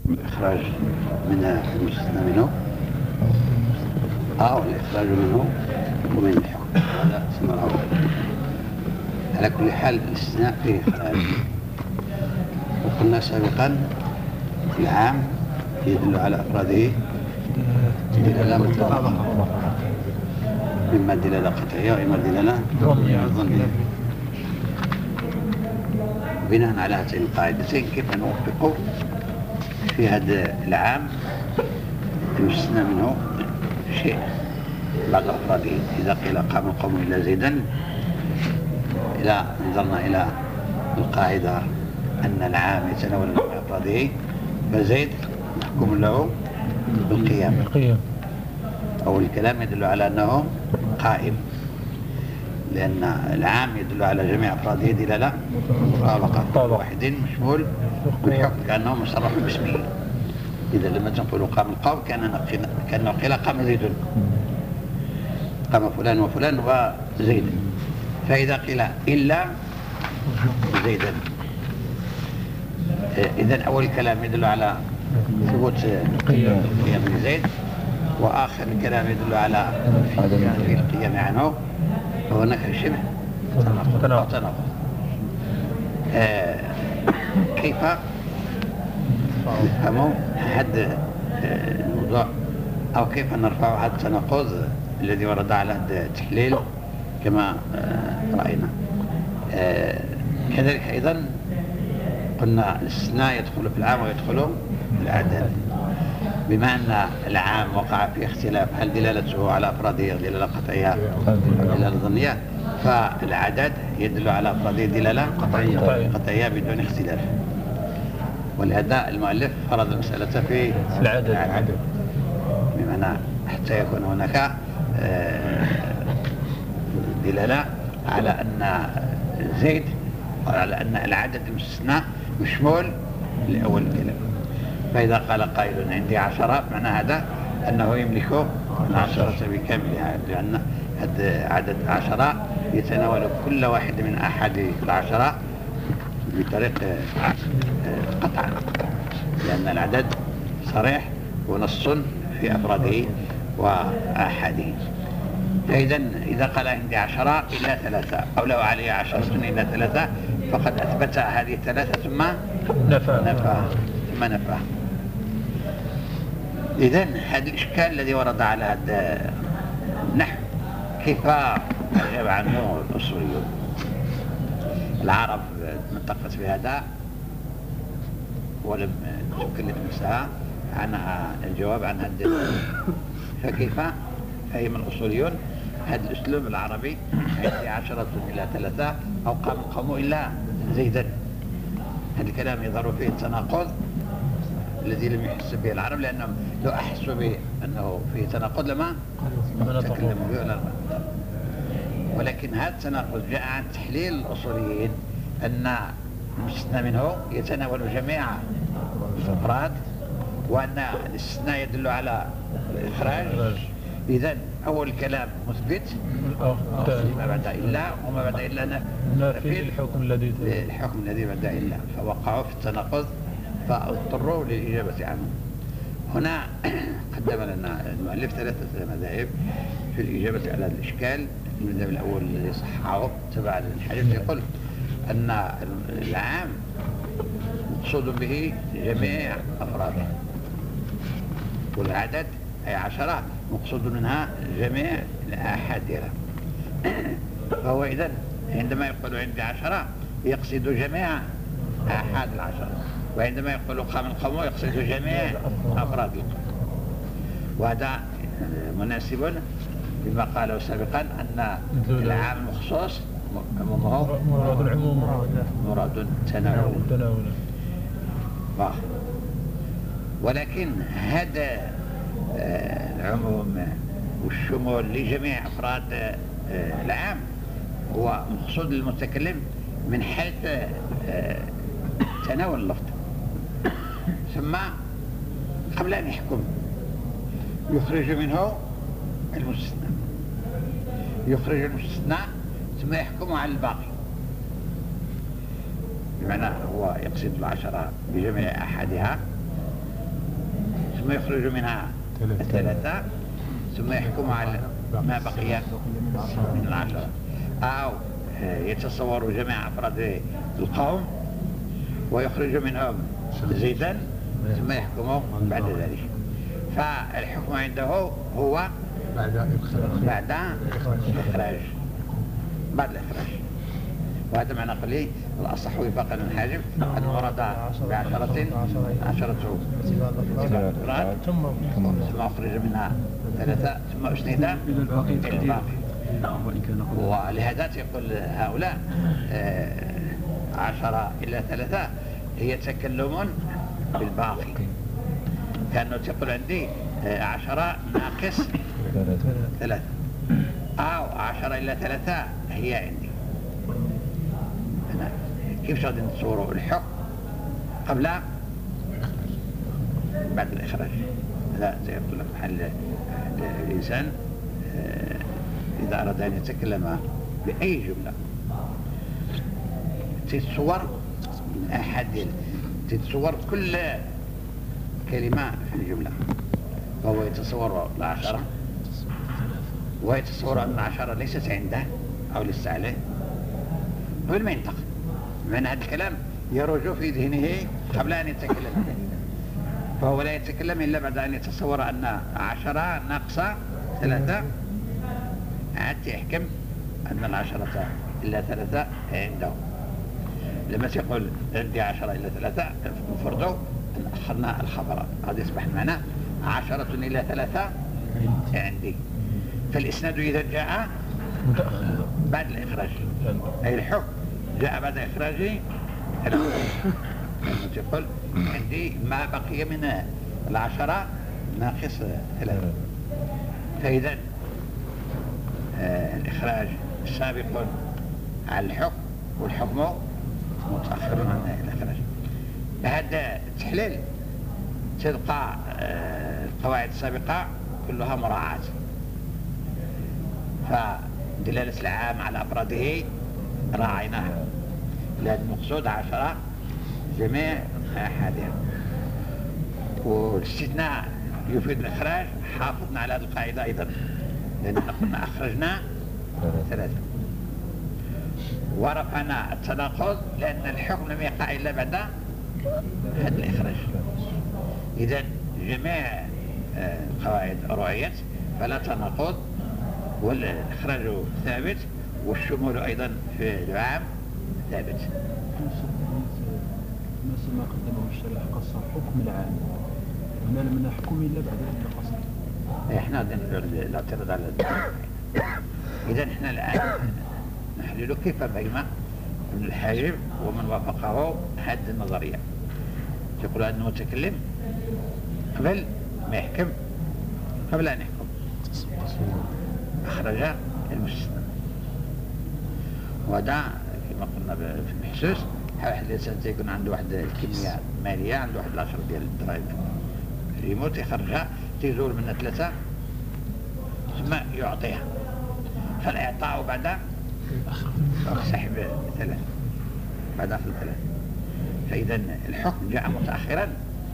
الإخراج من المستثنى منه أو الإخراج منه ومن الحكم، هذا سنراه. على كل حال الاستثناء فيه إخراج. وقلنا سابقا العام يدل على أفراده دلالة مطلقة، إما دلالة قطعية وإما دلالة ظنية. بناء على هاتين القاعدتين كيف نوفق في هذا العام المستثنى منه شيء بعد أفراده. إذا قيل قام القوم إلا زيدا، إذا نظرنا إلى القاعدة أن العام يتناول أفراده، فزيد محكوم له بالقيام، أو الكلام يدل على أنه قائم، لأن العام يدل على جميع أفراده دلالة مطابقة، كل واحد مشمول بالحكم كأنه مصرح باسمه. إذا لما تنقل قام القوم كأنه قيل قام زيد، قام فلان وفلان وزيد. فإذا قيل إلا زيدا، إذن أول الكلام يدل على ثبوت قيام زيد، وآخر الكلام يدل على في القيام عنه، فهناك شبه تناقض. كيف نفهم هذا الموضوع، أو كيف نرفع هذا التناقض الذي ورد على هذا التحليل كما رأينا. كذلك أيضا قلنا الاستثناء يدخل في العام ويدخل في العدد، بما أن العام وقع في اختلاف هل دلالته على أفراده دلالة قطعية أو دلالة ظنية، فالعدد يدل على أفراده دلالة قطعية بدون اختلاف. ولهذا المؤلف فرض المسألة في العدد، بمعنى حتى يكون هناك دلالة على أن زيد، على أن العدد المستثنى مشمول لأول الكلام. فإذا قال قائل عندي 10، معنى هذا أنه يملك 10 بكاملها، لأن هذا عدد 10 يتناول كل واحد من أحد 10 بطريق قطع، لأن العدد صريح ونص في أفراده وآحاده. فإذا إذا قال عندي 10 إلا 3 أو لو علي 10 إلا 3، فقد أثبت هذه الثلاثة ثم نفى. إذن هذا الإشكال الذي ورد على هذا النحو كيف أجاب عنه الأصوليون؟ العرب نطقت بهذا ولم تكلف نفسها عن الجواب عن هذا، فكيف فهم الأصوليون هذا الأسلوب العربي عندي 10 إلا 3 أو قام القوم إلا زيدا؟ هذا الكلام يظهر فيه التناقض الذي لم يحس به العرب، لأنهم لو أحسوا بأنه فيه تناقض لما تكلموا به ولا. ولكن هذا التناقض جاء عن تحليل الأصوليين أن المستثنى منه يتناول جميع الأفراد، وأن الاستثناء يدل على الإخراج. إذن أول كلام مثبت ما بعد إلا، وما بعد إلا نفي الحكم الذي بعد إلا، فوقعوا في التناقض فاضطروا للإجابة عنه. هنا قدم لنا المؤلف 3 مذاهب في الإجابة على الإشكال. المذهب الأول الذي صححه تبع الحديث يقول أن العام مقصود به جميع أفراده، والعدد أي 10 مقصود منها جميع الآحادها. فهو إذن عندما يقول عندي 10 يقصد جميع آحاد 10، وعندما يقول قام القوم يقصد جميع أفراد القوم. وهذا مناسب بما قاله سابقا أن العام المخصوص عمومه مراد تناول. ولكن هذا العموم والشمول لجميع أفراد العام هو مقصود للمتكلم من حيث تناول اللفظ، ثم قبل أن يحكم يخرج منه المستثنى، يخرج المستثنى ثم يحكم على الباقي. بمعنى هو يقصد 10 بجميع أحدها، ثم يخرج منها ثلاثة ثم يحكم على ما بقي من العشرة، أو يتصور جميع أفراد القوم ويخرج منهم زيدا ثم يحكم بعد ذلك. فالحكم عنده هو بعد الإخراج، بعد الإخراج. وهذا معنى قولي الأصح وفاقا للحاجب أن ورد ب10 10 أفراد ثم أخرج منها 3 ثم أسند إلى الباقي. ولهذا يقول هؤلاء 10 إلى 3 هي تكلم بالباقي، كأنه تقول عندي 10 ناقص 3 أو 10 إلى 3 هي عندي. كيف غادي نتصوروا الحكم قبل بعد الإخراج؟ لا سيقول لك محل الإنسان إذا أراد أن يتكلم بأي جملة تتصور تتصور كل كلمة في الجملة، وهو يتصور 10 ويتصور أن 10 ليست عنده أو ليست عليه قبل ما ينطق. من هذا الكلام يروج في ذهنه قبل أن يتكلم، فهو لا يتكلم إلا بعد أن يتصور أن 10 ناقص 3 عاد يحكم أن 10 إلا 3 عنده. لما تقول عندي 10 إلا 3 نفرضوا أن أخرنا الخبر، هذا يصبح المعنى 10 إلى 3 عندي. فالإسناد إذا جاء بعد الإخراج أي الحكم جاء بعد إخراجه الحكم، تقول عندي ما بقي من 10 ناقص 3. فإذا الإخراج سابق على الحكم والحكم متأخر عن الإخراج. بهذا التحليل تلقى القواعد السابقة كلها مراعاة، فدلالة العام على أفراده راعيناها، لأن المقصود 10 جميع أحادهم، والاستثناء يفيد الإخراج. حافظنا على هذه القاعدة أيضا، لأننا قلنا أخرجنا 3 ورفعنا التناقض لأن الحكم لم يقع إلا بعد هذا الإخراج. إذا جميع القواعد رعيت فلا تناقض، والإخراج ثابت والشمول أيضا في العام ثابت. مثل ما قدمه الشريعة قصر حكم العام، هنا لم نحكم إلا بعد ذلك قصر. احنا نعترض على إذا احنا الآن نحلل كيف بين ابن الحاجب ومن وافقه هذه النظرية. يقول أن المتكلم قبل ما يحكم، قبل أن يحكم أخرج المستثنى. وهذا كما قلنا في المحسوس، واحد الإنسان يكون عنده واحد الكمية مالية، عنده واحد 10 ديال الدراهم يموت يخرجها، تيزول منها 3 ثم يعطيها، فالإعطاء بعد سحب 3 بعد أخذ 3. فإذا الحكم جاء متأخرا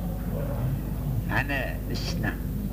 عن الاستثناء.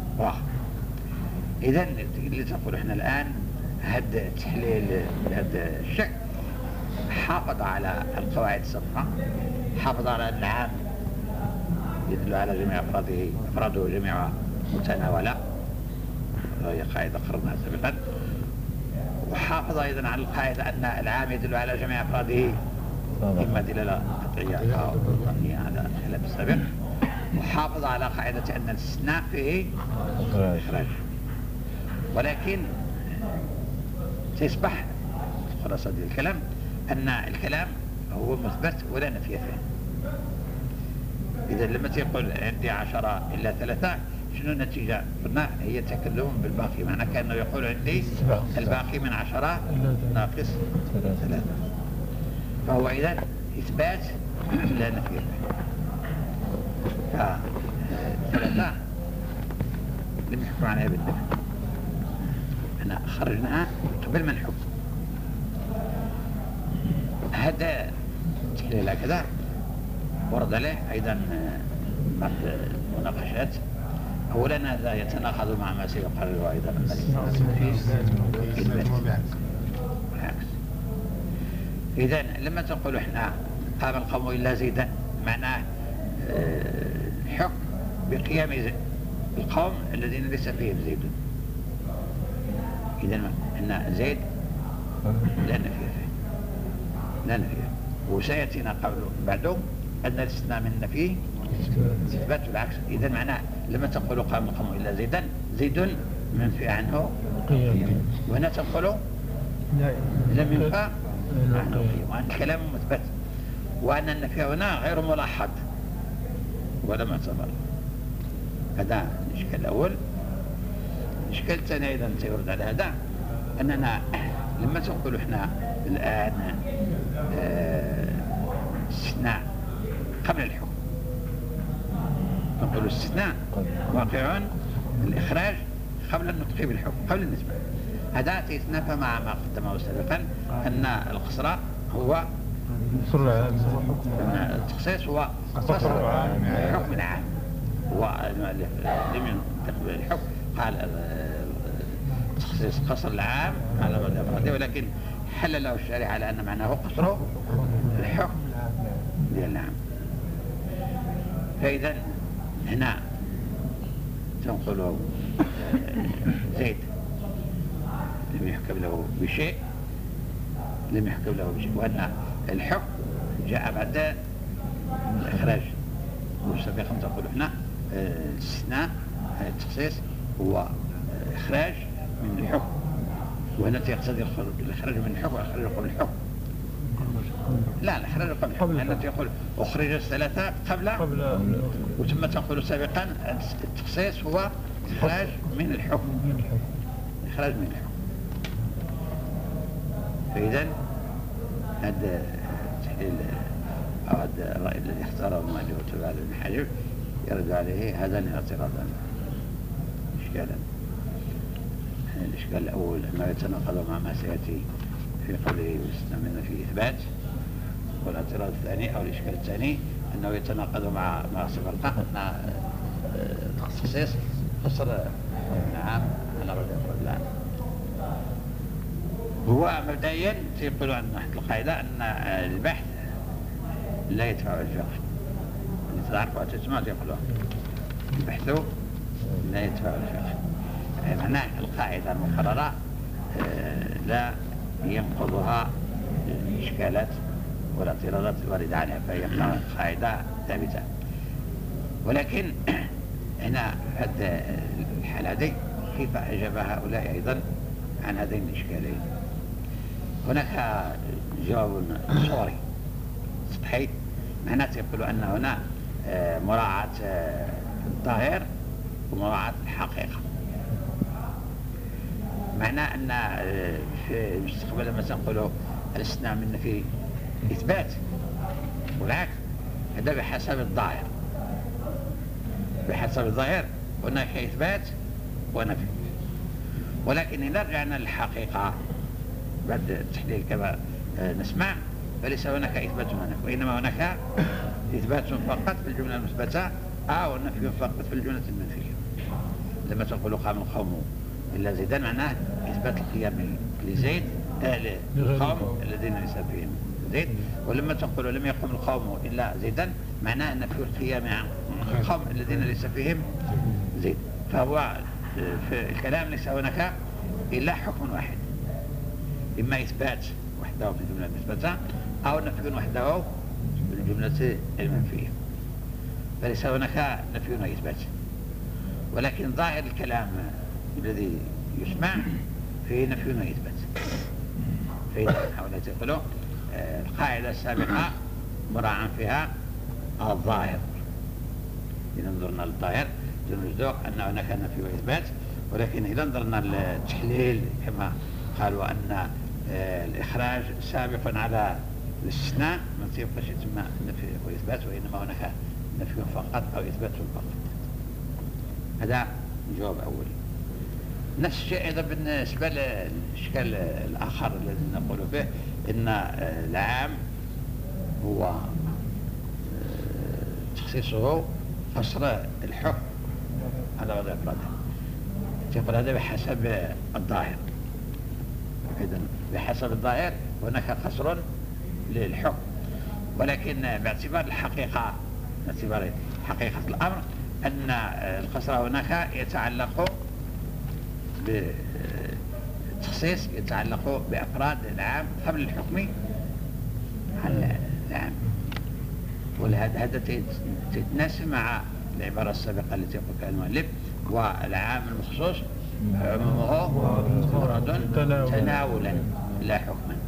إذا اللي تقول احنا الآن هذا التحليل هذا الشك حافظ على القواعد السابقة، حافظ على أن العام يدل على جميع أفراده جميعها متناولة، وهي قاعدة قررناها سابقا. وحافظ أيضا على القاعدة أن العام يدل على جميع أفراده إما دلالة قطعية أو ظنية على الخلاف السابق. وحافظ على قاعدة أن الاستثناء فيه إخراج، ولكن سيصبح خلاصة هذا الكلام أن الكلام هو مثبت ولا نفي فيه. إذا لما تقول عندي 10 إلا 3 شنو النتيجة؟ قلنا هي تكلم بالباقي، معنى كأنه يقول عندي الباقي من 10 ناقص 3، فهو إذا إثبات لا نفي فيه. ف3 لم يحكم عليها بالنفي، احنا خرجناها قبل ما نحكم. هذا التحليل هكذا ورد عليه أيضا بعض المناقشات أولا هذا يتناقض مع ما سيقرر أيضا بالعكس. إذا لما تقول إحنا قام القوم إلا زيدا معناه حكم بقيام القوم الذين ليس فيهم زيد. إذا إن زيد لا نفي فيه، لا نفي فيه. وسيأتينا قبله بعده أن الاستثناء من النفي إثبات بالعكس. إذا معناه لما تقول قام القوم إلا زيدا، زيد منفي عنه وهنا تقول لم ينفع عنه، وأن الكلام مثبت، وأن النفي هنا غير ملاحظ ولا معتبر. هذا الإشكال الأول. الإشكال الثاني أيضا سيرد على هذا أننا لما تقول إحنا الآن استثناء قبل الحكم، نقول الاستثناء واقع الإخراج قبل النطق بالحكم قبل النسبة. هذا يتنافى مع ما قدمه سابقا أن القصر هو التخصيص هو قصر الحكم العام، ولم ينطق بالحكم قال تخصيص قصر العام على مدى الأفراد، ولكن حل له الشارع على أن معناه قصر الحكم ديال العام. فإذا هنا تنقل زيد لم يحكم له بشيء، لم يحكم له بشيء، وأن الحكم جاء بعد الإخراج. وسابقا تقول هنا الاستثناء التخصيص هو إخراج من الحكم، وهنا يقتضي الإخراج من الحكم وإخراج قبل الحكم. لا، الإخراج قبل الحكم، لأنه يقول أخرج الثلاثة قبل وثم تقول سابقا التخصيص هو إخراج من الحكم، إخراج من الحكم. فإذا هذا التحليل أو هذا الرأي الذي اختاره المؤلف وتبع ابن حجر يرد عليه هذان اعتراضان إشكالا. الإشكال الأول أنه يتناقض مع ما سيأتي في قوله واستثنى في إثبات، والاعتراض الثاني أو الإشكال الثاني أنه يتناقض مع ما سبق أن التخصيص قصر العام على رد العام. هو مبدئيا يقول عن القاعدة أن البحث لا يدفع الفقه، تعرفوا تسمعوا يقولون البحث لا يدفع الفقه، معناه القاعدة المقررة لا ينقضها الإشكالات والاعتراضات الواردة عنها، فهي قاعدة ثابتة. ولكن هنا هذه الحالة هذه كيف أجاب هؤلاء أيضا عن هذين الإشكالين؟ هناك جواب صوري سطحي، معناته يقول أن هنا مراعاة الظاهر ومراعاة الحقيقة. معناه أن في المستقبل لما تنقله الاستثناء من في إثبات والعكس، هذا بحسب الظاهر، بحسب الظاهر هناك إثبات ونفي. ولكن إذا رجعنا للحقيقة بعد التحليل كما نسمع، فليس هناك إثبات ونفي، وإنما هناك إثبات فقط في الجملة المثبتة أو نفي فقط في الجملة المنفية. لما تقول قام القوم إلا زيدا معناه إثبات القيام لزيد للقوم الذين ليس فيهم زيد، ولما تقول لم يقم القوم إلا زيدا معناه نفي القيام عن القوم الذين ليس فيهم زيد. فهو في الكلام ليس هناك إلا حكم واحد، إما إثبات وحده في الجملة المثبتة أو نفي وحده في الجملة المنفية، فليس هناك نفي وإثبات. ولكن ظاهر الكلام الذي يسمع فيه نفي وإثبات. فإذا هؤلاء يقولون القاعدة السابقة مراعاً فيها الظاهر. إذا نظرنا للظاهر نجد أن هناك نفي وإثبات، ولكن إذا نظرنا للتحليل كما قالوا أن الإخراج سابق على الاستثناء ما سيبقاش يتم نفي وإثبات، وإنما هناك نفي فقط أو إثبات فقط. هذا جواب أول. نفس الشيء أيضا بالنسبة للإشكال الآخر الذي نقول به إن العام هو تخصيصه قصر الحكم على وضع إفراده. يقول هذا بحسب الظاهر. إذن بحسب الظاهر هناك قصر للحكم، ولكن باعتبار الحقيقة، باعتبار حقيقة الأمر أن القصر هناك يتعلق بالتخصيص، يتعلق بأفراد العام قبل الحكم على العام. ولهذا تتناسب مع العبارة السابقة التي قلتها المؤلف: والعام المخصوص عمومه مراد تناولا لا حكما.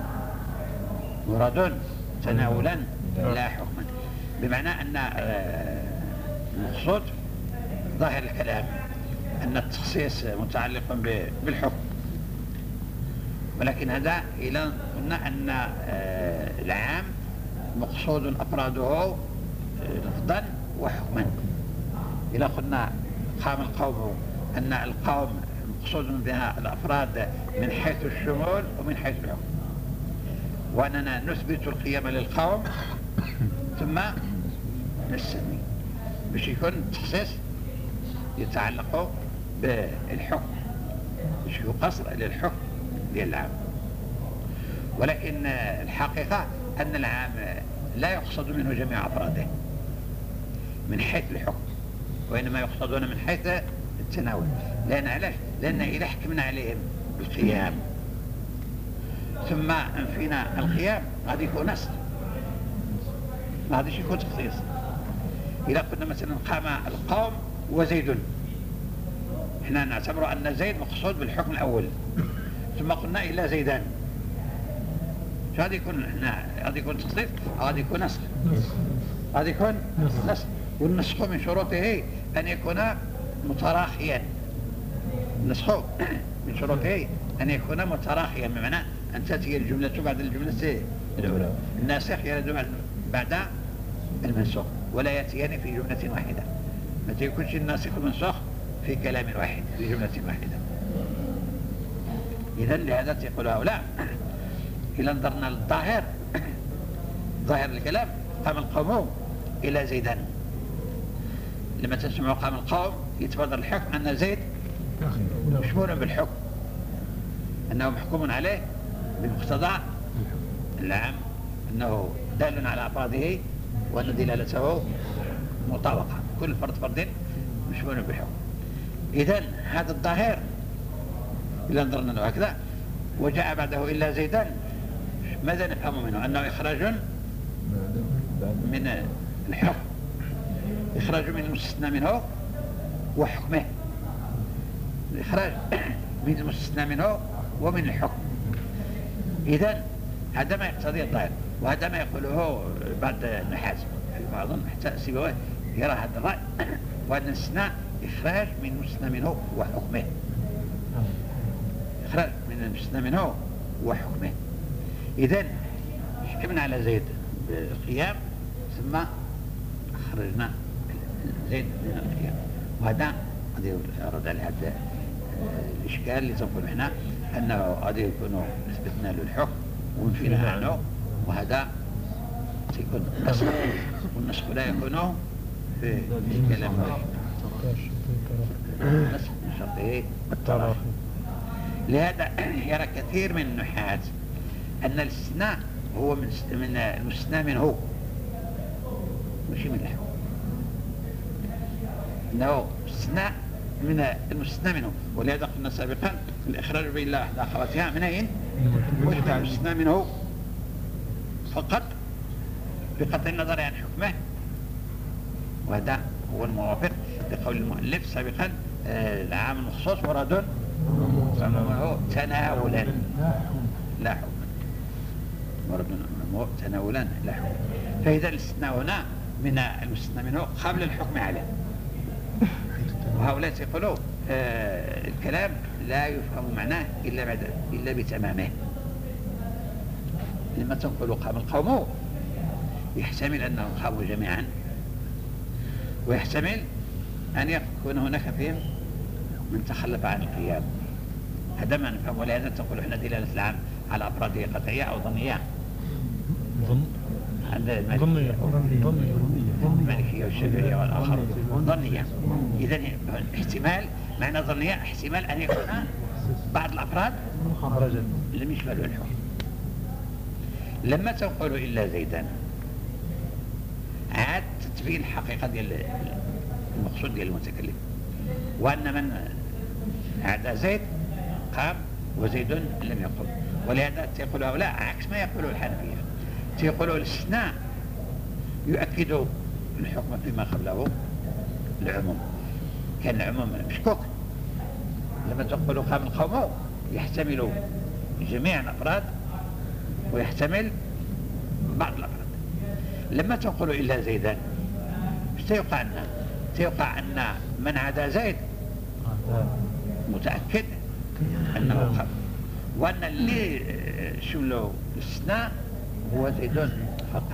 مراد تناولا لا حكما، بمعنى أن المقصود ظاهر الكلام أن التخصيص متعلق بالحكم، ولكن هذا إذا قلنا أن العام مقصود أفراده لفظا وحكما. إذا قلنا قام القوم، أن القوم مقصود بها الأفراد من حيث الشمول ومن حيث الحكم، وأننا نثبت القيام للقوم ثم نستثني باش يكون التخصيص يتعلق بالحكم، باش يكون قصر للحكم ديال العام. ولكن الحقيقة أن العام لا يقصد منه جميع أفراده من حيث الحكم، وإنما يقصدون من حيث التناول. لأن علاش؟ لأن إذا حكمنا عليهم بالقيام ثم أنفينا القيام غادي يكون نسخ، ما غاديش يكون تخصيص. إذا قلنا مثلا قام القوم وزيد، احنا نعتبر أن زيد مقصود بالحكم الأول، ثم قلنا إلا زيدان، غادي يكون هنا غادي يكون تخصيص أو غادي يكون نسخ؟ غادي يكون نسخ. والنسخ من شروطه أن يكون متراخيا. النسخ من شروطه أن يكون متراخيا، بمعنى أن تأتي الجملة بعد الجملة الأولى. الناسخ يرد بعد المنسوخ، ولا يأتيان في جملة واحدة. ما يكونش الناسخ والمنسوخ في كلام واحد في جملة واحدة. إذا لهذا تقول هؤلاء إذا نظرنا للظاهر، ظاهر الكلام قام القوم إلى زيدان، لما تسمعوا قام القوم يتبادر الحكم أن زيد مشمول بالحكم، أنه محكوم عليه بمقتضى العام، أنه دال على أفراده وأن دلالته مطابقة، كل فرد فرد مشمول بالحكم. إذن هذا الظاهر إذا نظرنا له هكذا وجاء بعده إلا زيدان، ماذا نفهم منه؟ أنه إخراج من الحكم، إخراج من المستثنى منه وحكمه، الإخراج من المستثنى منه ومن الحكم. إذن هذا ما يقتضي الظاهر، وهذا ما يقوله بعض النحاس فيما أظن حتى سيبويه يرى هذا الرأي، وهذا الاستثناء إخراج من المستثنى منه وحكمه، إخراج من المستثنى منه وحكمه. إذن حكمنا على زيد بالقيام ثم أخرجنا زيد من القيام، وهذا قد يرد على هذا الإشكال اللي تنقل هنا أنه قد يكون أثبتنا له الحكم ونفينا عنه، وهذا سيكون نسخ، والنسخ لا يكون في الكلام نسخ من شرطه التراخي. لهذا يرى كثير من النحاة أن الاستثناء هو من المستثنى منه مش من الحكم، إنه استثناء من المستثنى منه. ولهذا قلنا سابقا الإخراج بين الله إحدى أخواتها من أين؟ مش من المستثنى منه فقط بقطع النظر عن حكمه، وهذا هو الموافق لقول المؤلف سابقا: العام المخصوص مراد عمومه تناولا لا حكما، مراد عمومه تناولا لا حكما. فإذا الاستثناء هنا من المستثنى منه قبل الحكم عليه. وهؤلاء يقولوا الكلام لا يفهم معناه إلا بتمامه. لما تنقل قام القوم يحتمل أنهم قاموا جميعا، ويحتمل أن يكون هناك فيهم من تخلف عن القيام، هذا ما نفهم. ولهذا تقول احنا دلالة العام على أفراده قطعية أو ظنية؟ ظنية. المالكية الشافعية والآخر ظنية. إذا احتمال، معنى ظنية احتمال أن يكون بعض الأفراد لم يشملوا الحكم. لما تنقل إلا زيدا عاد تتبين الحقيقة ديال المقصود ديال المتكلم، وأن من عدا زيد قام وزيد لم يقم. ولهذا تقول هؤلاء عكس ما يقولوا الحنفية، تقولوا الاستثناء يؤكد الحكم فيما قبله العموم. كان العموم مشكوك. لما تقولوا قام القوم يحتمل جميع الأفراد ويحتمل بعض الأفراد. لما تقولوا إلا زيدا سيوقع لنا؟ سيوقع أن من عدا زيد متأكد أنه قام، وأن اللي شملوا الاستثناء هو زيد فقط.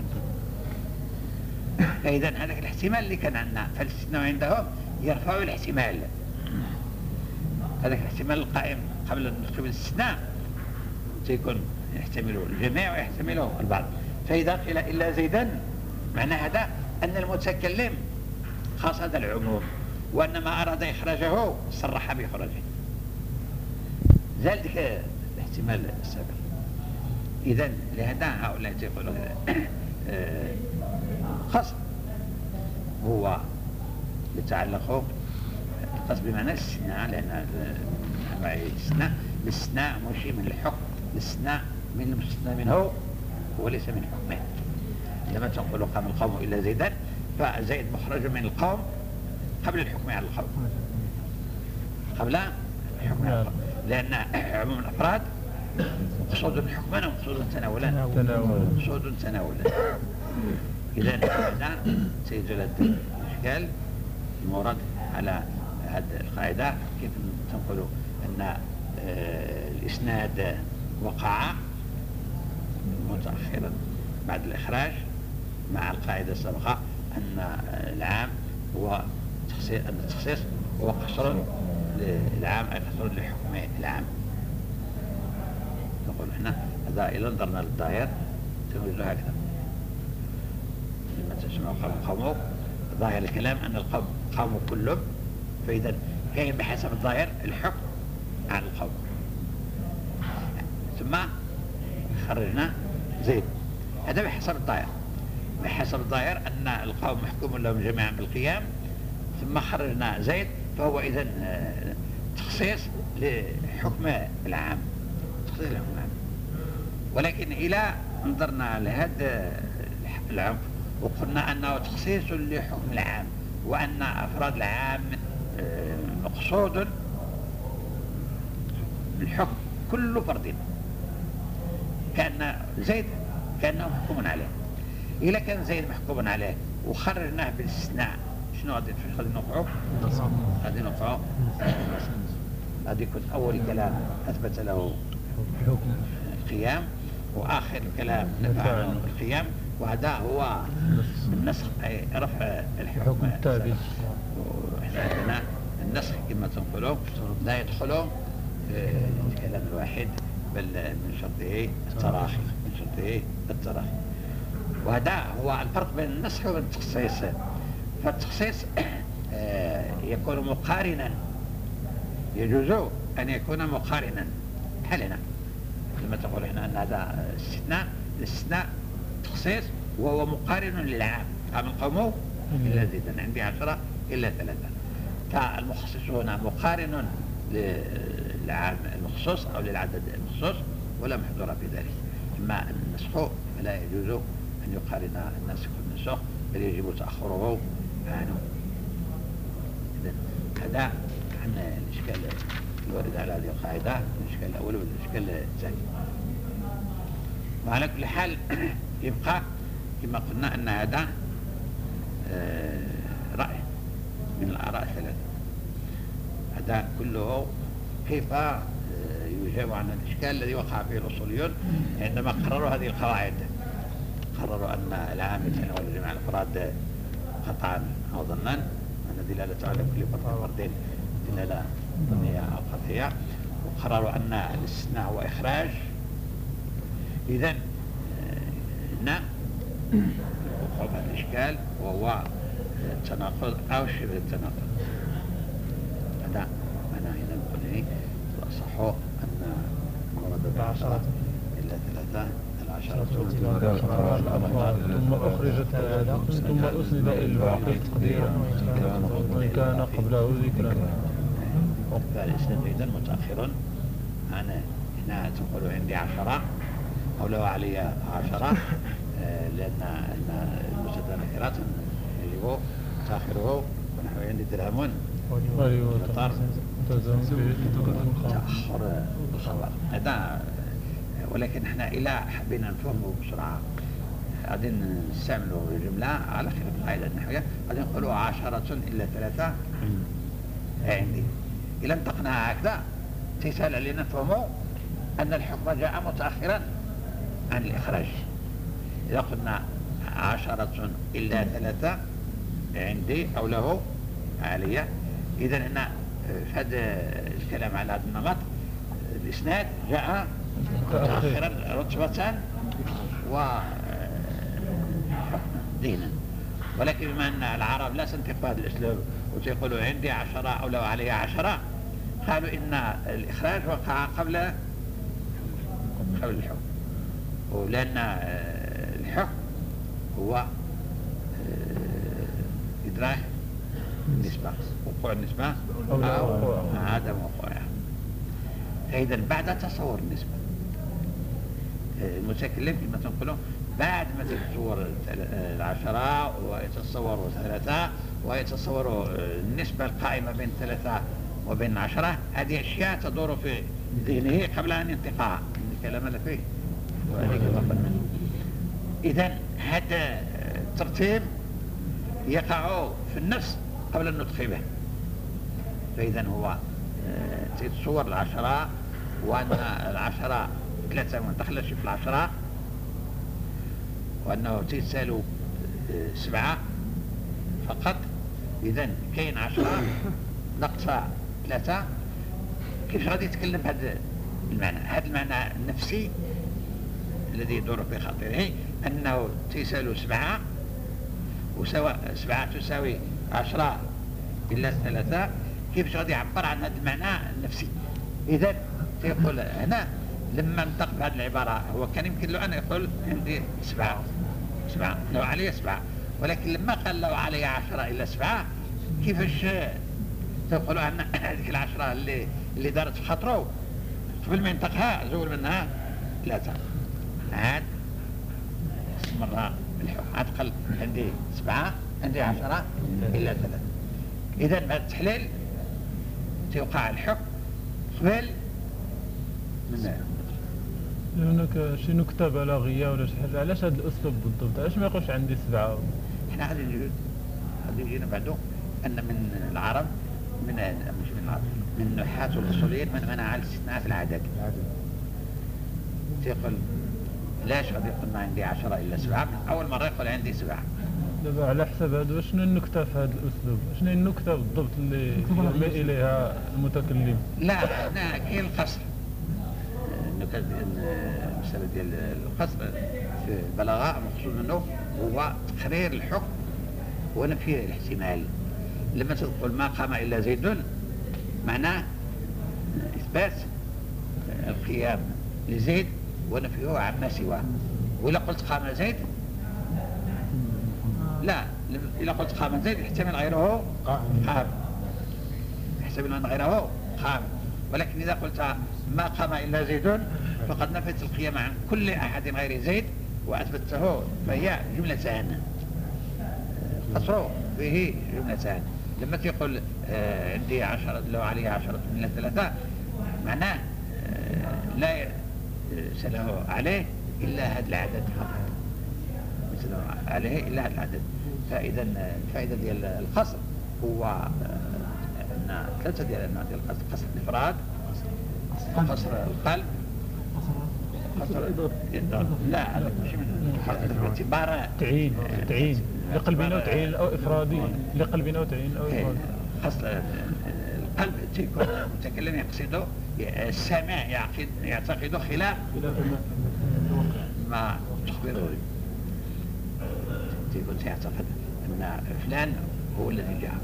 فإذا هذاك الاحتمال اللي كان عندنا فالاستثناء عندهم يرفعوا الاحتمال، هذاك الاحتمال القائم قبل الاستثناء سيكون يحتمله الجميع ويحتمله البعض. فإذا قيل إلا زيدا معنى هذا أن المتكلم قصد العموم، وأن ما أراد إخراجه صرح بإخراجه، ذلك الاحتمال السابق. إذن لهذا هؤلاء يقولون قصد هو يتعلق القصد بمعنى الاستثناء، لأن الاستثناء مشي من الحكم، الاستثناء من المستثنى منه وليس من حكمه. لما تقول قام القوم إلا زيدا فزيد مخرج من القوم قبل الحكم على القوم، قبل الحكم على القوم، لأن عموم الأفراد مقصود حكما ومقصود تناولا. مقصود تناولا. إذا هذا سيزول الإشكال المورد على هذه القاعدة. كيف تنقل أن الإسناد وقع متأخرا بعد الإخراج، مع القاعدة السابقة أن العام هو التخصيص هو قصر للعام أي قصر لحكم العام. نقول هنا هذا إذا نظرنا للظاهر تنوجد هكذا. لما تسمع قوموا ظاهر الكلام أن القوم قاموا كلهم، فإذا كان بحسب الظاهر الحكم على القوم. ثم خرجنا زيد، هذا بحسب الظاهر. بحسب الظاهر أن القوم محكوم لهم جميعا بالقيام، ثم خرجنا زيد، فهو إذن تخصيص لحكم العام، تخصيص لحكم العام. ولكن إلى نظرنا لهذا العمق وقلنا أنه تخصيص لحكم العام، وأن أفراد العام مقصود الحكم كل فرد، كأن زيد كأنه محكوم عليه. إذا كان زيد محكوم عليه وخرجناه بالاستثناء، شنو غادي نوقعوا؟ غادي نوقعوا غادي يكون أول كلام أثبت له القيام، وآخر الكلام نفى عنه القيام، وهذا هو النسخ أي رفع الحكم التابع. وإحنا عندنا النسخ كما تنقلوا لا يدخل في الكلام الواحد، بل من شرطه التراخي، من شرطه التراخي. وهذا هو الفرق بين النسخ وبين التخصيص. فالتخصيص يكون مقارنا، يجوز أن يكون مقارنا. بحال هنا لما تقول هنا أن هذا الاستثناء تخصيص وهو مقارن للعام، قام القوم إلا زيدا عندي 10 إلا 3، فالمخصص هنا مقارن للعام المخصوص أو للعدد المخصوص ولا محظور في ذلك. أما النسخ فلا يجوز أن يقارن الناسخ بالمنسوخ، بل يجب تأخره عنه. إذن هذا عن الإشكال الوارد على هذه القاعدة، الإشكال الأول والإشكال الثاني. وعلى كل حال يبقى كما قلنا أن هذا رأي من الآراء الثلاثة. هذا كله كيف يجاب عن الإشكال الذي وقع فيه الأصوليون عندما قرروا هذه القواعد. قرروا أن العام يتناول جميع الأفراد قطعا أو ظنا، أن دلالة على كل فرد فردين دلالة ظنية أو قطعية، وقرروا أن الاستثناء هو إخراج. إذن هنا وقع الإشكال، وهو التناقض أو شبه التناقض. هذا أنا هنا نقول إيه الأصح أن المراد بعشرة إلا ثلاثة العشرة ثم أخرجت ثم أسند إلى الباقي تقديرا وإن كان قبله ذكرا. فالإسناد إذن متأخر. أنا هنا تقول عندي 10 أو لو علي 10 لأن المتذكرات يجب تأخره ونحو عندي درهم مطر تأخر الخبر هذا. ولكن احنا إلى حبينا نفهمه بسرعة غادي نستعملوا الجملة على خلاف القاعدة النحوية. غادي نقولوا 10 إلا 3 عندي. إذا انطقناها هكذا تسهل علينا نفهموا أن الحكم جاء متأخرا عن الإخراج. إذا قلنا 10 إلا 3 عندي أو له علي، إذا هنا في هذا الكلام على هذا النمط الإسناد جاء متأخرا رتبة ودينا. ولكن بما أن العرب لا تنطق بهذا الأسلوب وتقولوا عندي 10 أو لو علي 10، قالوا إن الإخراج وقع قبل الحكم. ولأن الحكم هو إدراك النسبة، وقوع النسبة أو عدم وقوعها. فإذا بعد تصور النسبة المتكلم كما تنقله بعد ما تتصور 10 ويتصور 3 ويتصور النسبة القائمة بين 3 وبين 10، هذه أشياء تدور في ذهنه قبل أن ينطقها الكلام اللي فيه. إذن هذا الترتيب يقع في النفس قبل النطق به. فإذا هو تتصور 10 وأن 10 3 ما دخلش في 10 وأنه تسالوا 7 فقط. إذن كاين 10 نقص 3. كيف غادي يتكلم بهذا المعنى؟ هذا المعنى النفسي الذي يدور في خاطره أنه تسالوا 7 وسواء 7 تساوي 10 إلا 3. كيف غادي يعبر عن هذا المعنى النفسي؟ إذن يقول هنا لما انطق بهذه العبارة هو كان يمكن له أن يقول عندي 7 لو علي 7، ولكن لما قال لو علي 10 إلا 7 كيفاش تقولوا أن هذيك 10 اللي دارت في خاطره قبل ما ينطقها زول منها 3 عاد مرة بالحكم عاد قال عندي 7 عندي 10 إلا 3. إذا بهذا التحليل توقع الحكم قبل من هناك شي نكتة بلاغية ولا شي حاجة. علاش هذا الأسلوب بالضبط؟ علاش ما يقولش عندي 7؟ احنا غادي يجينا بعدو أن من العرب مش من العرب من النحاة والأصوليين من منع الاستثناء في العدد. تيقول لاش غادي يقولنا عندي 10 إلا 7 من أول مرة يقول عندي 7. دابا على حسب هذا شنو النكتة في هذا الأسلوب؟ شنو النكتة بالضبط اللي يميل إليها المتكلم؟ لا كاين القصر. المسألة ديال القصر في البلاغة المقصود منه هو تقرير الحكم ونفي الاحتمال. لما تقول ما قام إلا زيد معناه إثبات القيام لزيد ونفيه عما سواه. وإلا قلت قام زيد لا، إذا قلت قام زيد يحتمل غيره قام، يحتمل أن غيره قام. ولكن إذا قلت ما قام إلا زيد فقد نفت القيام عن كل أحد غير زيد وأثبته، فهي جملتان. قصره فيه جملتان. لما تقول عندي 10 لو علي 10 إلا 3 معناه لا سله عليه إلا هذا العدد فقط، سله عليه إلا هذا العدد. فإذا الفائدة ديال القصر هو أن 3 ديال الأنواع ديال القصر: قصر الإفراد، قصر القلب، قصر الإضافة. لا هذا ماشي من باعتبار تعيين لقلبنا وتعيين أو إفرادي لقلبنا وتعيين أو إفرادي. قصر القلب تيكون المتكلم يقصده السامع يعتقد خلاف ما تخبره، تيكون يعتقد أن فلان هو الذي جاء،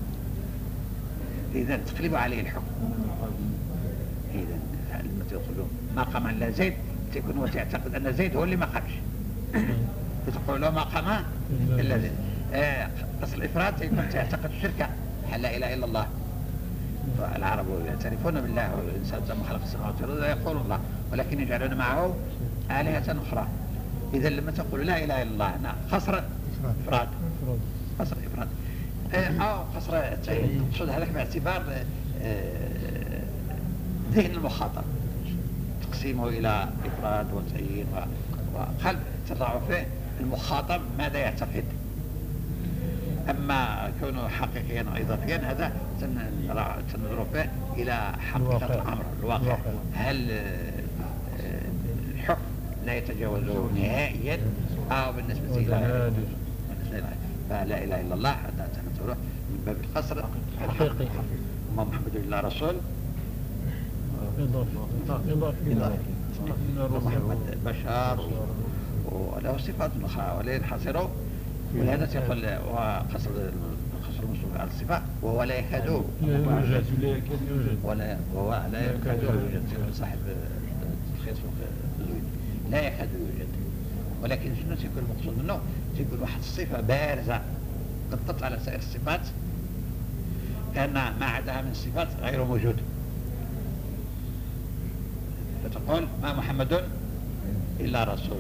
إذا تقلب عليه الحكم. إذا لما تقولوا ما قام إلا زيد تكون وتعتقد أن زيد هو اللي ما قامش، فتقول له ما قام إلا زيد. قصر الإفراد يكون تعتقد الشركة لا إله إلا الله. العرب يعترفون بالله والإنسان ثم خلق السماوات والأرض يقول الله، ولكن يجعلون معه آلهة أخرى. إذا لما تقول لا إله إلا الله هنا قصر إفراد، قصر إفراد أو قصر التعيين، تقصد هذاك باعتبار ذهن المخاطب، تقسيمه إلى إفراد وتعيين وقلب تضع فيه المخاطب ماذا يعتقد. أما كونه حقيقيا وإضافيا هذا تنظر فيه إلى حقيقة الأمر الواقع. هل الحكم لا يتجاوزه نهائيا أو بالنسبة إلى فلا إله إلا الله هذا تنظره من باب القصر الحقيقي. وما محمد إلا رسول محمد بشر وله صفات أخرى ولا ينحصر، ولهذا تقول وقصر المصروف على الصفات وهو لا يكاد يوجد وهو لا يكاد يوجد صاحب الخيط لا يكاد يوجد. ولكن شنو تيكون المقصود منه؟ تيكون واحد الصفة بارزة تطلع على سائر الصفات كأن ما عداها من الصفات غير موجود، فتقول ما محمد إلا رسول.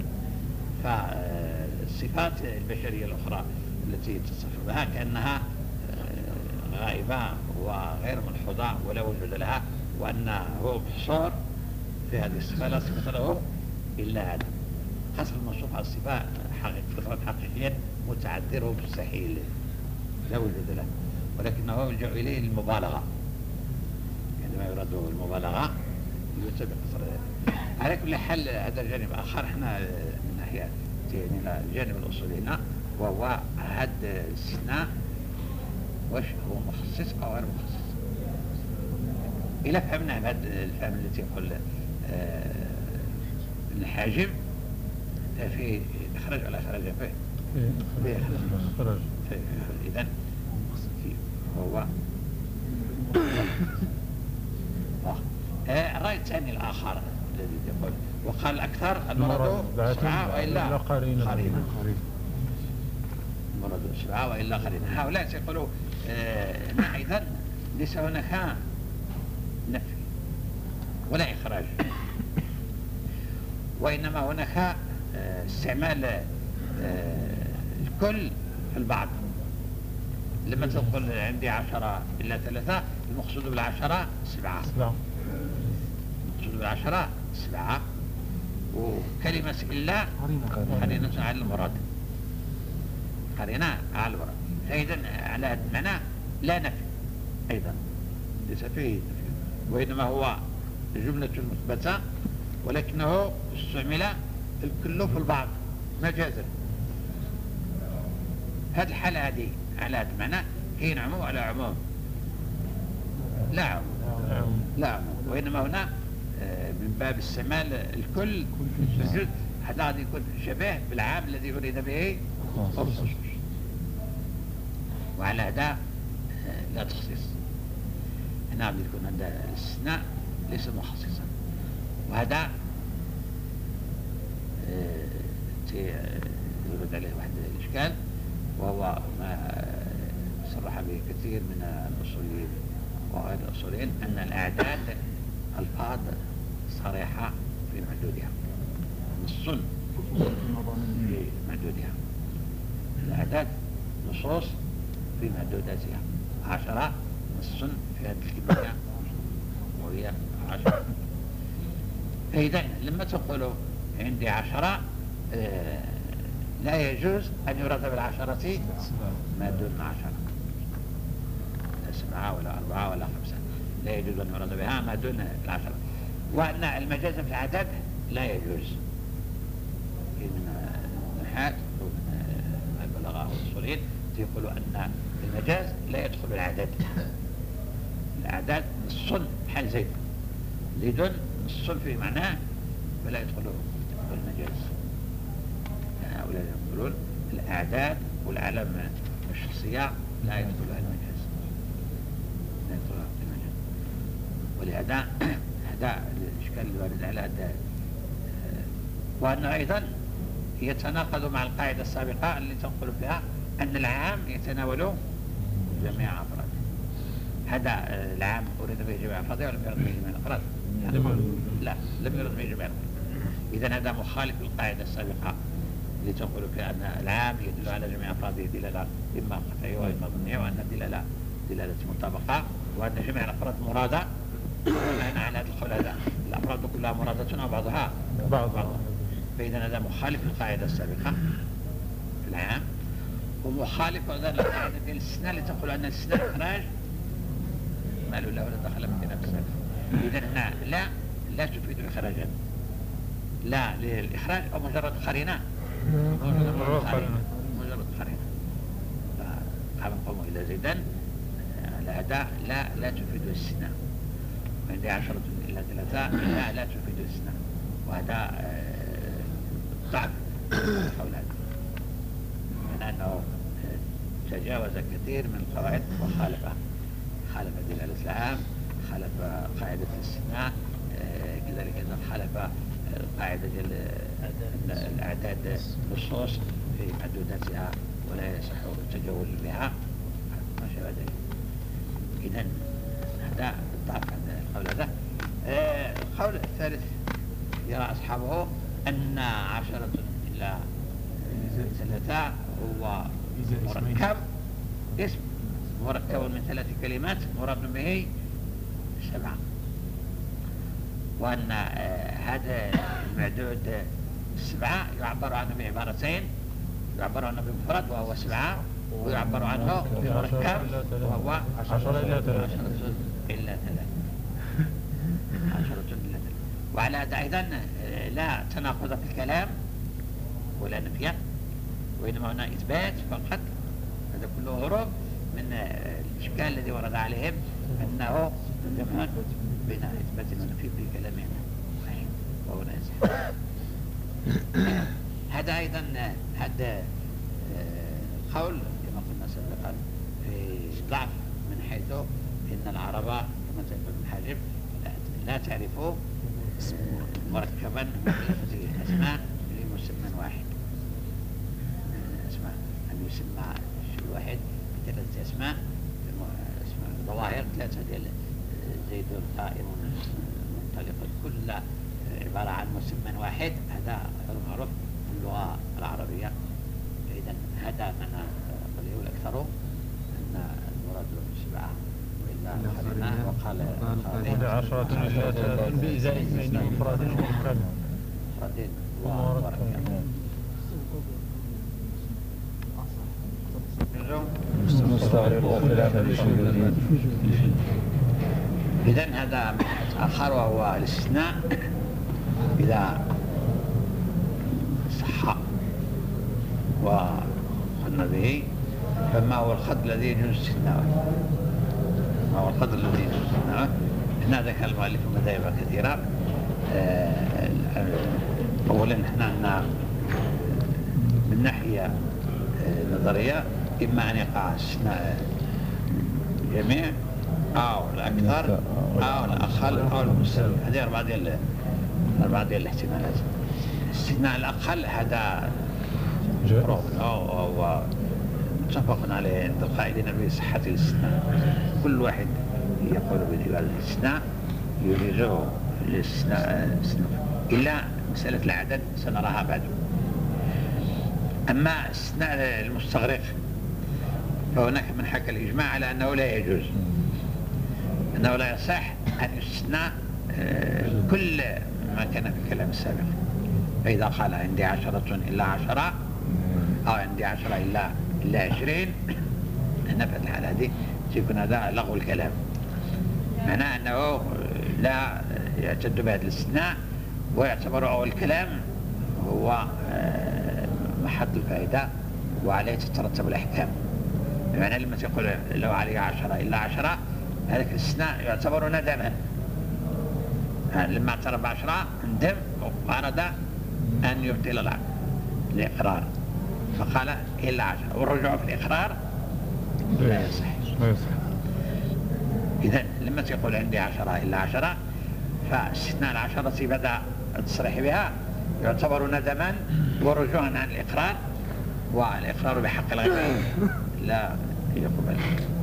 فالصفات البشرية الأخرى التي تصف بها كأنها غائبة وغير ملحوظة ولا وجود لها، وأنه محصور في هذه الصفة لا صفة له إلا هذا. حصر الموصوف على الصفة حقيقيا متعذر مستحيل لا وجود له، ولكنه يلجأ إليه المبالغة. عندما يراد المبالغة يتبع قصر. على كل حال هذا جانب آخر احنا من ناحية يعني الجانب الأصولي هنا، وهو هذا الاستثناء واش هو مخصص أو غير مخصص. إلا فهمنا بهذا الفهم التي يقول الحاجب في إخراج ولا إخراج فيه إخراج. إذن هو الرأي الثاني الآخر الذي يقول وقال الأكثر المرض سبعة وإلا قرينة. المرض سبعة وإلا قرينة. هؤلاء يقولوا أيضا ليس هناك نفي ولا إخراج، وإنما هناك استعمال الكل في البعض. لما تقول عندي 10 إلا 3 المقصود بالعشرة 7. المقصود بالعشرة 7، وكلمة إلا قرينة على المراد، قرينة على المراد. فإذا على هذا المعنى لا نفي أيضا، ليس فيه نفي، وإنما هو جملة مثبتة ولكنه استعمل الكل في البعض مجازا. هذه الحالة هذه على هذا المعنى كاين عموم على عموم؟ لا عموم، لا عموم، وإنما هنا من باب استعمال الكل الجزء. هذا غادي يكون شبه بالعام الذي أريد به الخصوص، وعلى هذا لا تخصيص. هنا غادي يكون هذا الاستثناء ليس مخصصا، وهذا يرد عليه واحد الإشكال، وهو ما صرح به كثير من الأصوليين وغير الأصوليين أن الأعداد ألفاظ صريحة في محدودها، نص في محدودها. الأعداد نصوص في محدوداتها، 10 نص في هذه الكلمة وهي 10. فإذا لما تقولوا عندي 10 لا يجوز أن يراد بالعشرة ما دون 10، لا 7 ولا 4 ولا 5، لا يجوز أن يراد بها ما دون 10. وأن المجاز في العدد لا يجوز. من النحاة ومن البلاغة والأصوليين يقولوا أن المجاز لا يدخل بالعدد. الأعداد نص بحال زيد، زيد نص في معناه فلا يدخل بالمجاز. هؤلاء يقولون الأعداد والعلم الشخصية لا يدخلها المجاز، لا يدخلها المجاز. ولهذا هذا الإشكال الوارد على هذا. وأنه أيضا يتناقض مع القاعدة السابقة اللي تنقل فيها أن العام يتناول جميع أفراده. هذا العام أريد به جميع أفراده ولم يرد به جميع الأفراد؟ لا، لم يرد به جميع الأفراد. إذن هذا مخالف للقاعدة السابقة اللي تنقل فيها أن العام يدل على جميع أفراده دلالة إما قطعية وإما ظنية، وأن دلالة مطابقة، وأن جميع الأفراد مرادة. أنا على هذا القول هذا الأفراد كلها مرادة أو بعضها بعضها. فإذا هذا مخالف للقاعدة السابقة في العام، ومخالف أيضا للقاعدة في الاستثناء اللي تقول أن الاستثناء إخراج ما له ولا دخل من كلام السابق. إذا لا تفيد إخراجا، لا للإخراج أو مجرد قرينة، مجرد قرينة. قام قوموا إلى زيدان على هذا لا تفيد الاستثناء، وعندي 10 إلا 3 لا تفيد الاستثناء، وهذا ضعف حول هذا، معناه أنه تجاوز كثير من القواعد وخالفها، خالف دلالة العام، خالف قاعدة الاستثناء، كذلك أيضا خالف قاعدة الأعداد نصوص في محدوداتها ولا يصح التجاوز بها ما شابه ذلك. إذن هذا ضعف القول هذا. القول الثالث يرى أصحابه أن 10 إلا 3 هو مركب، اسم مركب من 3 كلمات مراد به 7، وأن هذا المعدود 7 يعبر عنه بعبارتين، يعبر عنه بمفرد وهو 7، ويعبر عنه بمركب وهو 10 إلا 3. 10 إلا 3. وعلى هذا أيضا لا تناقض في الكلام ولا نفيا، وإنما هنا إثبات فقط. هذا كله هروب من الإشكال الذي ورد عليهم أنه جمع بين إثبات ونفي في كلامهم واحد وهو لا يصح. هذا أيضا هذا قول كما قلنا سابقا في ضعف، من حيث إن العرب كما تقول ابن حاجب لا تعرف مركبا من 3 أسماء لمسمى واحد. أسماء أن يسمى الشيء الواحد ب3 أسماء، ظواهر 3 ديال زيد قائم منطلق، كل عبارة عن مسمى واحد. هذا معروف في اللغة العربية. إذا هذا معنى قوله الأكثر أن المراد 7 وإلا خلنا وقال 10 إلا 3 بإزاء بين مفرد ومركب. مفرد ومركب. إذن هذا آخر وهو الاستثناء إذا صح وقلنا به، فما هو الخط الذي يجوز استثناءه؟ ما هو الخط الذي يجوز استثناءه؟ هنا ذكر المؤلف مذاهب كثيرة. أولا احنا من ناحية نظرية إما أن يقع استثناء جميع أو الأكثر أو الأقل أو المساوي. هذه 4 ديال الاحتمالات. الاستثناء الأقل هذا مفروض أو متفق عليه عند القائلين بصحة الاستثناء. كل واحد يقول بجواز الاستثناء يجيزه الاستثناء إلا مسألة العدد سنراها بعد. أما الاستثناء المستغرق فهناك من حكى الإجماع على أنه لا يجوز، أنه لا يصح أن يستثنى كل ما كان في الكلام السابق. فإذا قال عندي 10 إلا 10 أو عندي 10 إلا 20، هنا في الحالة هذه سيكون هذا لغو الكلام، معناه أنه لا يعتد بهذا الاستثناء ويعتبر أول الكلام هو محط الفائدة وعليه تترتب الأحكام. يعني لما تقول لو علي 10 إلا 10 هذا الاستثناء يعتبر ندما. لما اعترف 10 ندم وأراد أن يبطل الإقرار، فقال إلا 10، والرجوع في الإقرار لا يصح. إذن لما تقول عندي 10 إلا 10، فاستثناء العشرة بدأ التصريح بها يعتبر ندما ورجوعا عن الإقرار، والإقرار بحق الغير لا يقبل.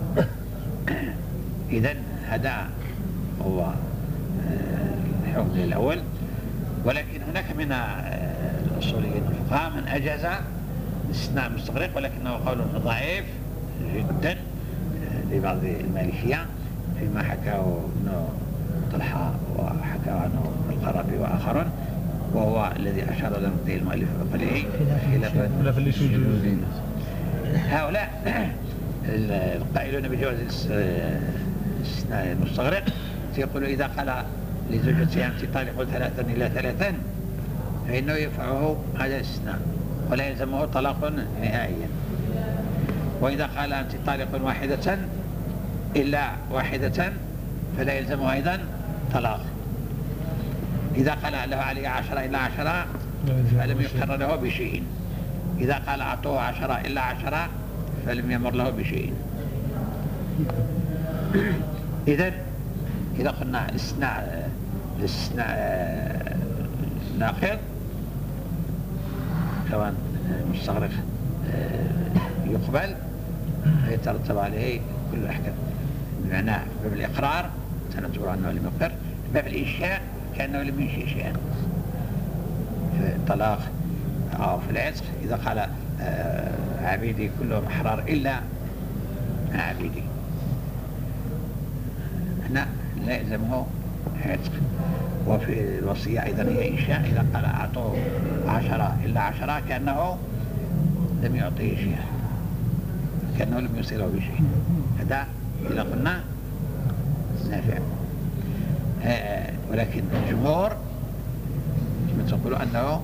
إذن هذا هو الحكم الأول. ولكن هناك من الأصوليين الفقهاء من أجاز استثناء المستغرق، ولكنه قول ضعيف جدا لبعض المالكية فيما حكاه ابن طلحة وحكاه عنه القرافي وآخرون، وهو الذي أشار له المؤلف بقوله خلاف للشذوذ. هؤلاء القائلون بجواز استثناء المستغرق يقولوا إذا قال لزوجته أنت طالق 3 إلى 3 فإنه ينفعه هذا الاستثناء ولا يلزمه طلاق نهائيا. وإذا قال أنت طالق 1 إلا 1 فلا يلزمه أيضا طلاق. إذا قال له علي 10 إلا 10 فلم يقر له بشيء. إذا قال أعطوه 10 إلا 10 فلم يمر له بشيء. إذن إذا قلنا الاستثناء ناقض سواء مستغرق يقبل فيترتب عليه كل الأحكام. بمعنى باب الإقرار سنعتبر أنه لم يقر، باب الإنشاء كأنه لم ينشئ شيئا في الطلاق أو في العتق. إذا قال عبيدي كلهم أحرار إلا عبيدي هنا لا يلزمه عتق. وفي الوصية أيضا هي إنشاء، إذا قال أعطوه 10 إلا 10 كأنه لم يعطيه شيئا، كأنه لم يصيره بشيء. هذا إذا قلنا نافع. ولكن الجمهور تقول أنه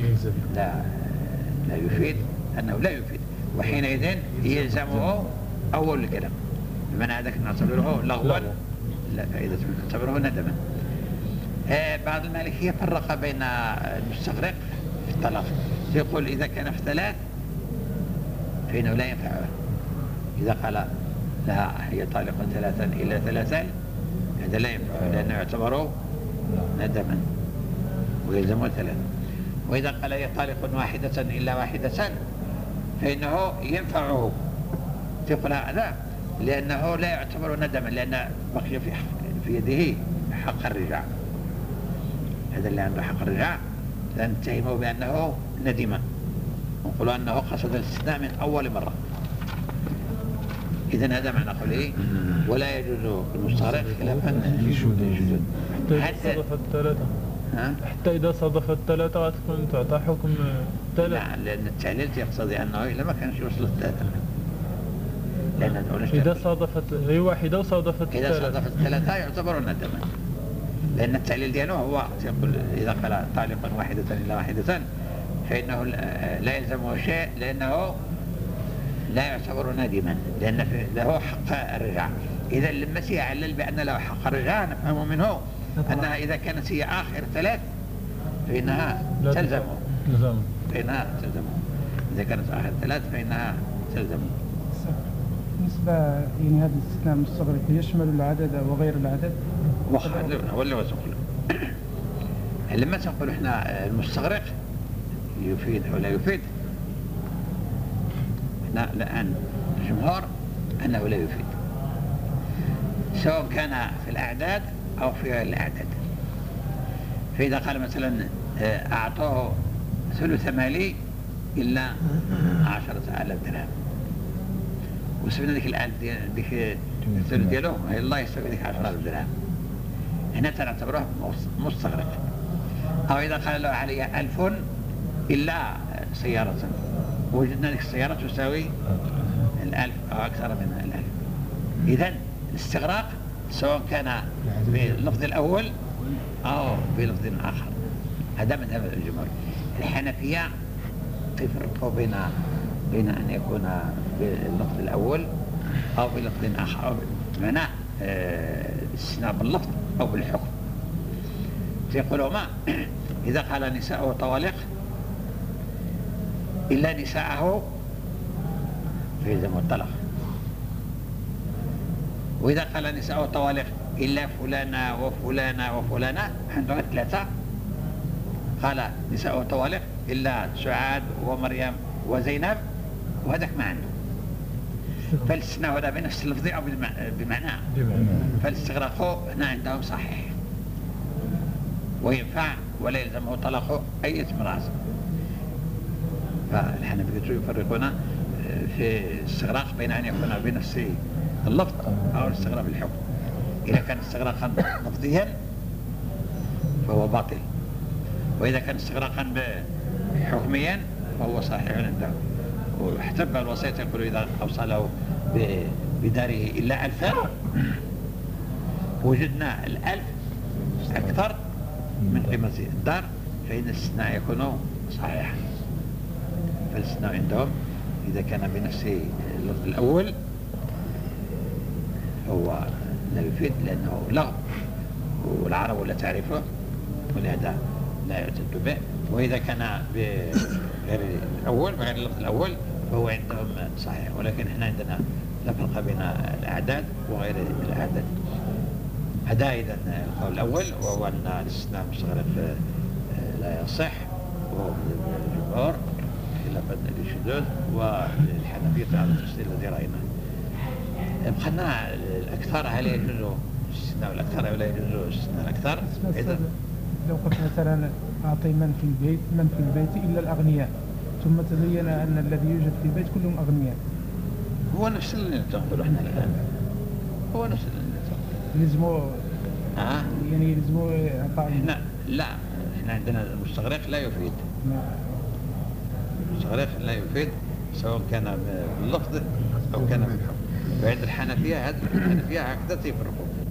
لا يفيد، أنه لا يفيد، وحينئذ يلزمه أول الكلام. بمعنى هذاك نعتبره لغوا لا فائدة منه، نعتبره ندما. بعض المالكية فرق بين المستغرق في الطلاق، يقول إذا كان في 3 فإنه لا ينفعه. إذا قال لها هي طالق 3 إلا 3 هذا لا ينفعه لأنه يعتبره ندما ويلزمه 3. وإذا قال هي طالق 1 إلا 1 فإنه ينفعه تقول هذا لأنه لا يعتبر ندما، لأن بقي في يده حق الرجاع. هذا اللي عنده حق الرجاع نتهمه بأنه ندم، ونقول أنه قصد الاستثناء من أول مرة. إذن هذا معنى قوله ولا يجوز المستغرق خلافا للشذوذ حتى إذا صادفت 3 غتكون تعطى حكم 3. لا، لأن التعليل يقتضي أنه إذا ما كانش يوصل 3 لأن إذا صادفت هي 1 وصادفت 3 إذا صادفت 3 يعتبر ندما، لأن التعليل دياله هو يقول إذا قال طالقا 1 إلا 1 فإنه لا يلزمه شيء لأنه لا يعتبر ندما، لأن له حق الرجاع. إذا لما سيعلل بأن له حق الرجاع نفهم منه أنها إذا كانت هي آخر 3 فإنها تلزمه. إذا كانت آخر 3 فإنها تلزمه. بالنسبة يعني هذا الاستثناء المستغرق يشمل العدد وغير العدد؟ ولا تقول لما تقول احنا المستغرق يفيد أو لا يفيد، الآن الجمهور أنه لا يفيد سواء كان في الأعداد أو في غير الأعداد. فإذا قال مثلا أعطوه ثلث مالي إلا 10,000 درهم وسبنا ذيك الثلث ديالو الله يستوي ذيك 10,000 درهم، هنا تنعتبره مستغرق. أو إذا قال له علي 1000 إلا سيارة وجدنا ذيك السيارة تساوي 1000 أو أكثر من 1000. إذن الاستغراق سواء كان باللفظ الأول أو بلفظ آخر. هذا مذهب الجمهور. الحنفية يفرقوا بين أن يكون باللفظ الأول أو بلفظ آخر، أو بمعنى الاستثناء باللفظ أو بالحكم. يقولوا ما إذا قال نساء طوالق إلا نساءه فيلزم الطلاق. وإذا قال نساءه طوالق إلا فلانة وفلانة وفلانة، عندنا ثلاثة، قال نساءه طوالق إلا سعاد ومريم وزينب، وهذاك ما عنده. فالاستثناء هذا بنفس اللفظ أو بمعنى، فالاستغراق هنا عندهم صحيح وينفع ولا يلزمه طلاق أي امرأة. فالحنفية يفرقون في الاستغراق بين أن يكون بنفس اللفظ أو الاستغراق بالحكم. إذا كان استغراقا لفظيا فهو باطل، وإذا كان استغراقا حكميا فهو صحيح عنده. واحتب الوسيط يقول إذا أوصله بداره إلا 1000 وجدنا 1000 أكثر من قيمة الدار فإن الاستثناء يكون صحيحا. فالاستثناء عندهم إذا كان بنفس اللفظ الأول هو لا يفيد لأنه لغو والعرب لا تعرفه ولهذا لا يعتد به. وإذا كان بغير الأول بغير اللفظ الأول فهو عندهم صحيح. ولكن احنا عندنا لا فرق بين الأعداد وغير الأعداد. هذا إذا القول الأول وهو أن الاستثناء المستغرق لا يصح، وهو الجمهور خلافا للشذوذ والحنفية على التفصيل الذي رأيناه. يبقى لنا الأكثر، هل يجوز الاستثناء الأكثر ولا يجوز الاستثناء الأكثر؟ إذا لو قلت مثلا أعطي من في البيت إلا الأغنياء، ثم تبين أن الذي يوجد في البيت كلهم أغنياء، هو نفس اللي نقول احنا الآن، هو نفس اللي يلزموا يعني يلزموا إعطاء. احنا لا، احنا عندنا المستغرق لا يفيد. المستغرق لا يفيد سواء كان باللفظ أو كان بالحكم. وعند الحنفية هكذا يفرقوا